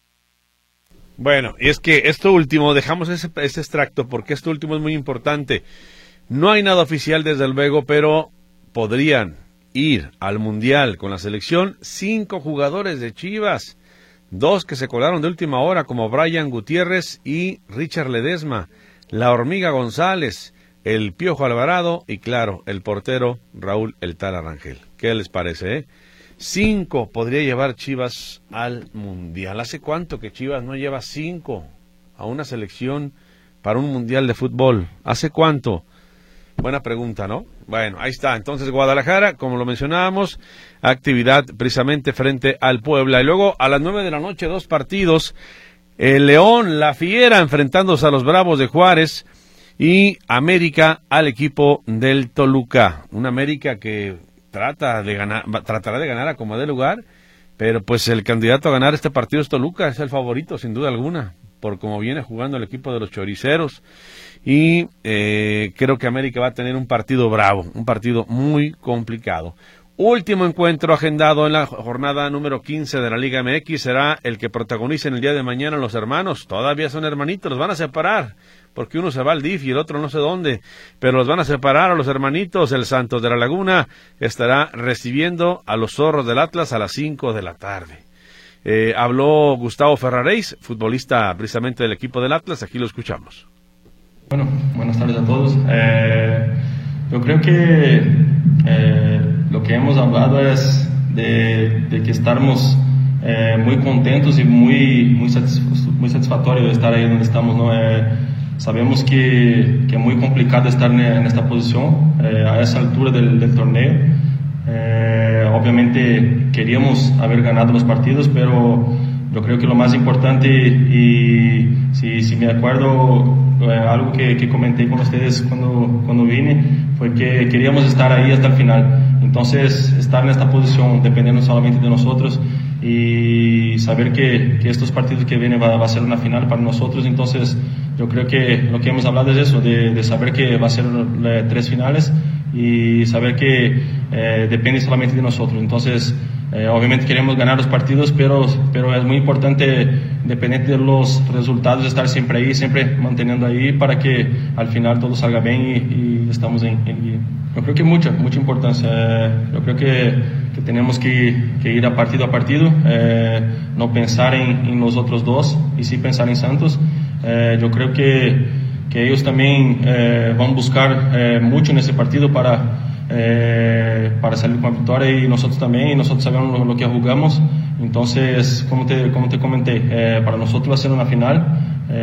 Bueno, y es que esto último, dejamos ese, ese extracto porque esto último es muy importante. No hay nada oficial desde luego, pero podrían ir al Mundial con la selección cinco jugadores de Chivas, dos que se colaron de última hora como Brian Gutiérrez y Richard Ledesma, la Hormiga González, el Piojo Alvarado y claro, el portero Raúl El Tala Rangel. ¿Qué les parece, eh? Cinco podría llevar Chivas al Mundial. ¿Hace cuánto que Chivas no lleva cinco a una selección para un Mundial de fútbol? ¿Hace cuánto? Buena pregunta, ¿no? Bueno, ahí está. Entonces Guadalajara, como lo mencionábamos, actividad precisamente frente al Puebla. Y luego a las nueve de la noche, dos partidos. El León, la Fiera, enfrentándose a los Bravos de Juárez. Y América al equipo del Toluca. Una América que trata de ganar, tratará de ganar a como dé lugar, pero pues el candidato a ganar este partido es Toluca, es el favorito sin duda alguna, por cómo viene jugando el equipo de los choriceros, y eh, creo que América va a tener un partido bravo, un partido muy complicado. Último encuentro agendado en la jornada número quince de la Liga M X será el que protagonicen el día de mañana los hermanos, todavía son hermanitos, los van a separar, porque uno se va al D I F y el otro no sé dónde, pero los van a separar a los hermanitos. El Santos de la Laguna estará recibiendo a los Zorros del Atlas a las cinco de la tarde. Eh, habló Gustavo Ferraréis, futbolista precisamente del equipo del Atlas, aquí lo escuchamos. Bueno, buenas tardes a todos. Eh, yo creo que eh, lo que hemos hablado es de, de que estamos eh, muy contentos y muy, muy, satisf- muy satisfactorio de estar ahí donde estamos, ¿no? Eh, Sabemos que, que es muy complicado estar en esta posición, eh, a esa altura del, del torneo. Eh, obviamente queríamos haber ganado los partidos, pero yo creo que lo más importante, y si, si me acuerdo, eh, algo que, que comenté con ustedes cuando, cuando vine, fue que queríamos estar ahí hasta el final. Entonces, estar en esta posición dependiendo solamente de nosotros y saber que, que estos partidos que vienen va, va a ser una final para nosotros. Entonces, yo creo que lo que hemos hablado es eso, de, de saber que va a ser eh, tres finales y saber que eh, depende solamente de nosotros. Entonces, eh, obviamente queremos ganar los partidos, pero, pero es muy importante, dependiente de los resultados, estar siempre ahí, siempre manteniendo ahí para que al final todo salga bien y, y estamos en, en... Yo creo que mucha, mucha importancia. Eh, yo creo que, que tenemos que, que ir a partido a partido, eh, no pensar en, en los otros dos y sí pensar en Santos. Eh, yo creo que, que ellos también eh, van a buscar eh, mucho en ese partido para, eh, para salir con la victoria y nosotros también, y nosotros sabemos lo, lo que jugamos. Entonces, como te, como te comenté, eh, para nosotros va a ser una final, eh,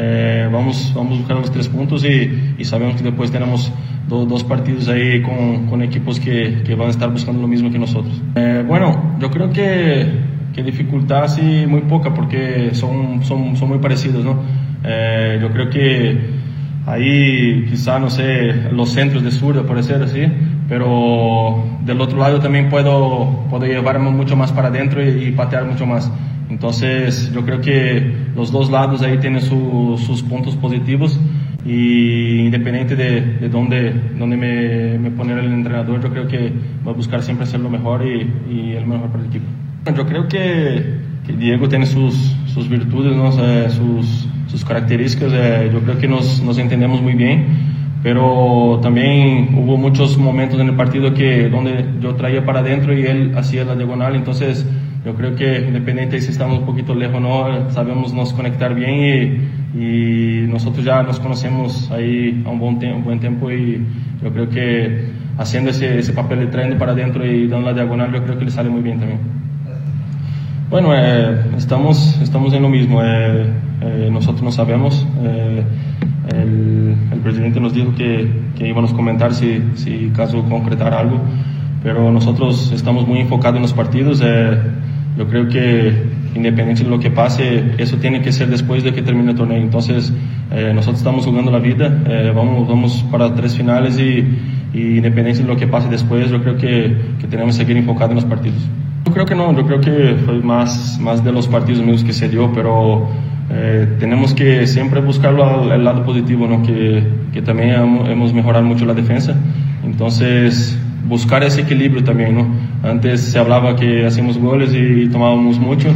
eh, vamos, vamos a buscar los tres puntos y, y sabemos que después tenemos do, dos partidos ahí con, con equipos que, que van a estar buscando lo mismo que nosotros. Eh, bueno, yo creo que, que dificultad sí muy poca porque son, son, son muy parecidos, ¿no? Eh, yo creo que ahí quizá, no sé, los centros de zurda, por decir así, pero del otro lado también puedo, puedo llevarme mucho más para adentro y, y patear mucho más. Entonces yo creo que los dos lados ahí tienen su, sus puntos positivos y independiente de, de dónde, dónde me, me pone el entrenador, yo creo que voy a buscar siempre hacer lo mejor y, y el mejor para el equipo. Yo creo que, que Diego tiene sus, sus virtudes, ¿no? O sea, sus, sus características, eh, yo creo que nos, nos entendemos muy bien, pero también hubo muchos momentos en el partido que donde yo traía para adentro y él hacía la diagonal, entonces yo creo que independiente de si estamos un poquito lejos no, sabemos nos conectar bien y, y nosotros ya nos conocemos ahí a un buen, un buen tiempo y yo creo que haciendo ese, ese papel de trayendo para adentro y dando la diagonal yo creo que le sale muy bien también. Bueno, eh, estamos, estamos en lo mismo, eh, eh, nosotros no sabemos, eh, el, el presidente nos dijo que, que íbamos a comentar si, si caso concretar algo, pero nosotros estamos muy enfocados en los partidos, eh, yo creo que independiente de lo que pase, eso tiene que ser después de que termine el torneo, entonces eh, nosotros estamos jugando la vida, eh, vamos, vamos para tres finales y, y independiente de lo que pase después, yo creo que, que tenemos que seguir enfocados en los partidos. Yo creo que no, yo creo que fue más, más de los partidos mismos que se dio, pero eh, tenemos que siempre buscarlo al, al lado positivo, ¿no? que, que también hemos mejorado mucho la defensa, entonces buscar ese equilibrio también, ¿no? Antes se hablaba que hacíamos goles y tomábamos mucho.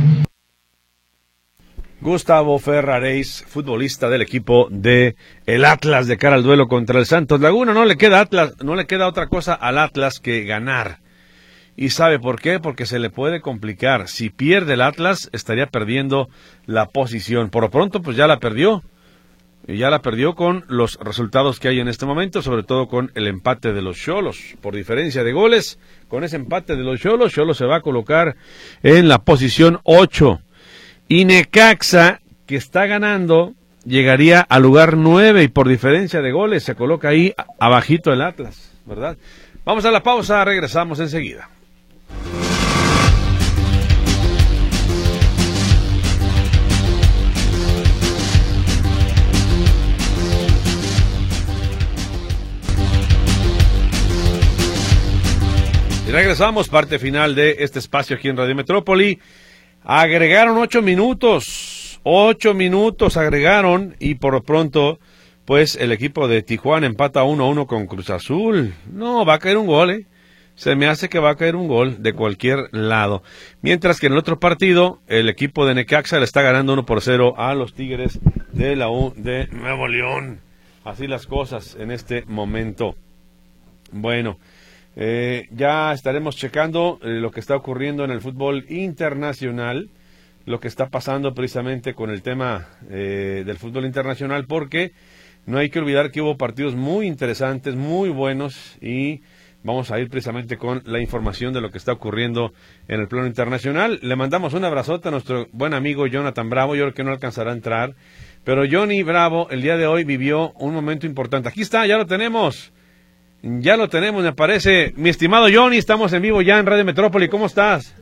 Gustavo Ferraréis, futbolista del equipo de el Atlas de cara al duelo contra el Santos Laguna. No le queda Atlas, no le queda otra cosa al Atlas que ganar. ¿Y sabe por qué? Porque se le puede complicar. Si pierde el Atlas, estaría perdiendo la posición. Por lo pronto, pues ya la perdió. Y ya la perdió con los resultados que hay en este momento, sobre todo con el empate de los Xolos. Por diferencia de goles, con ese empate de los Xolos, Xolos se va a colocar en la posición ocho. Y Necaxa, que está ganando, llegaría al lugar nueve y por diferencia de goles se coloca ahí abajito el Atlas, ¿verdad? Vamos a la pausa, regresamos enseguida. Y regresamos, parte final de este espacio aquí en Radio Metrópoli. Agregaron ocho minutos, ocho minutos agregaron y por lo pronto, pues el equipo de Tijuana empata uno a uno con Cruz Azul. No, va a caer un gol, ¿eh? Se me hace que va a caer un gol de cualquier lado. Mientras que en el otro partido, el equipo de Necaxa le está ganando uno por cero a los Tigres de la U de Nuevo León. Así las cosas en este momento. Bueno, eh, ya estaremos checando eh, lo que está ocurriendo en el fútbol internacional, lo que está pasando precisamente con el tema eh, del fútbol internacional, porque no hay que olvidar que hubo partidos muy interesantes, muy buenos, y vamos a ir precisamente con la información de lo que está ocurriendo en el plano internacional. Le mandamos un abrazote a nuestro buen amigo Jonathan Bravo, yo creo que no alcanzará a entrar, pero Johnny Bravo el día de hoy vivió un momento importante. Aquí está, ya lo tenemos, ya lo tenemos, me parece. Mi estimado Johnny, estamos en vivo ya en Radio Metrópoli, ¿cómo estás?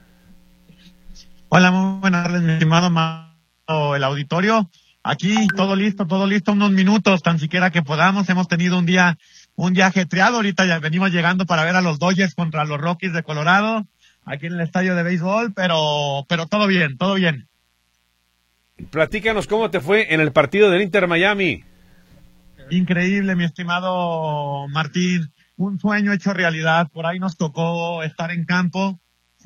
Hola, muy buenas tardes, mi estimado Mao, el auditorio. Aquí todo listo, todo listo, unos minutos, tan siquiera que podamos. Hemos tenido un día, un día ajetreado. Ahorita ya venimos llegando para ver a los Dodgers contra los Rockies de Colorado, aquí en el estadio de béisbol, pero, pero todo bien, todo bien. Platícanos cómo te fue en el partido del Inter Miami. Increíble, mi estimado Martín. Un sueño hecho realidad. Por ahí nos tocó estar en campo.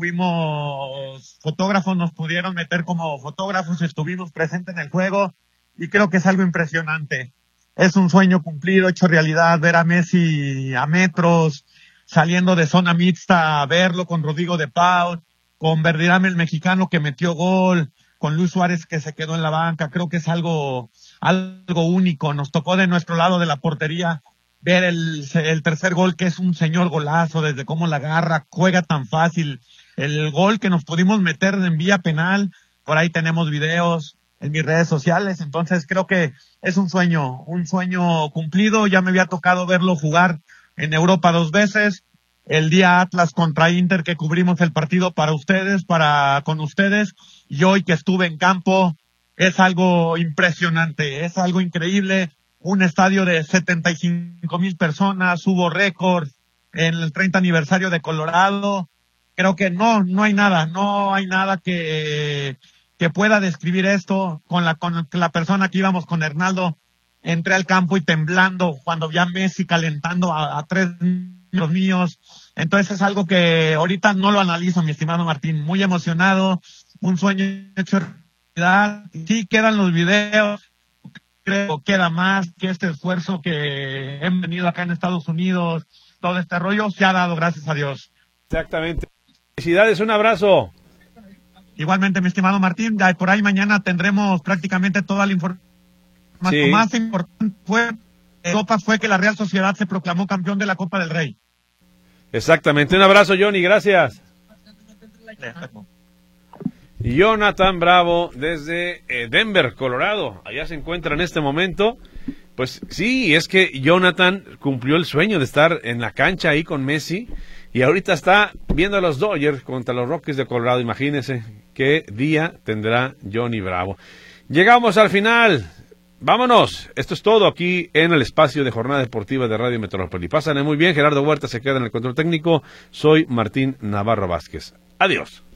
Fuimos fotógrafos, nos pudieron meter como fotógrafos, estuvimos presentes en el juego y creo que es algo impresionante. Es un sueño cumplido, hecho realidad, ver a Messi a metros, saliendo de zona mixta, a verlo con Rodrigo de Paul, con Verdirame el mexicano que metió gol, con Luis Suárez que se quedó en la banca. Creo que es algo, algo único. Nos tocó de nuestro lado de la portería ver el, el tercer gol, que es un señor golazo, desde cómo la agarra, juega tan fácil. El gol que nos pudimos meter en vía penal, por ahí tenemos videos. en mis redes sociales. Entonces creo que es un sueño, un sueño cumplido. Ya me había tocado verlo jugar en Europa dos veces. El día Atlas contra Inter, que cubrimos el partido para ustedes, para con ustedes, y hoy que estuve en campo, es algo impresionante, es algo increíble. Un estadio de setenta y cinco mil personas, hubo récord en el treinta aniversario de Colorado. Creo que no, no hay nada, no hay nada que, que pueda describir esto. Con la, con la persona que íbamos con Hernaldo, entré al campo y temblando cuando vi a Messi calentando a, a tres los míos. Entonces es algo que ahorita no lo analizo, mi estimado Martín. Muy emocionado, un sueño hecho realidad. Sí quedan los videos, creo que queda más que este esfuerzo que he venido acá en Estados Unidos, todo este rollo se ha dado, gracias a Dios. Exactamente. Felicidades, un abrazo. Igualmente, mi estimado Martín, ya por ahí mañana tendremos prácticamente toda la información. Sí. Más importante fue, Europa fue que la Real Sociedad se proclamó campeón de la Copa del Rey. Exactamente, un abrazo, Johnny, gracias. Jonathan Bravo desde eh, Denver, Colorado, allá se encuentra en este momento. Pues sí, es que Jonathan cumplió el sueño de estar en la cancha ahí con Messi y ahorita está viendo a los Dodgers contra los Rockies de Colorado. Imagínense qué día tendrá Johnny Bravo. Llegamos al final. Vámonos, esto es todo aquí en el espacio de Jornada Deportiva de Radio Metrópoli. Pásenle muy bien, Gerardo Huerta se queda en el control técnico, soy Martín Navarro Vázquez. Adiós.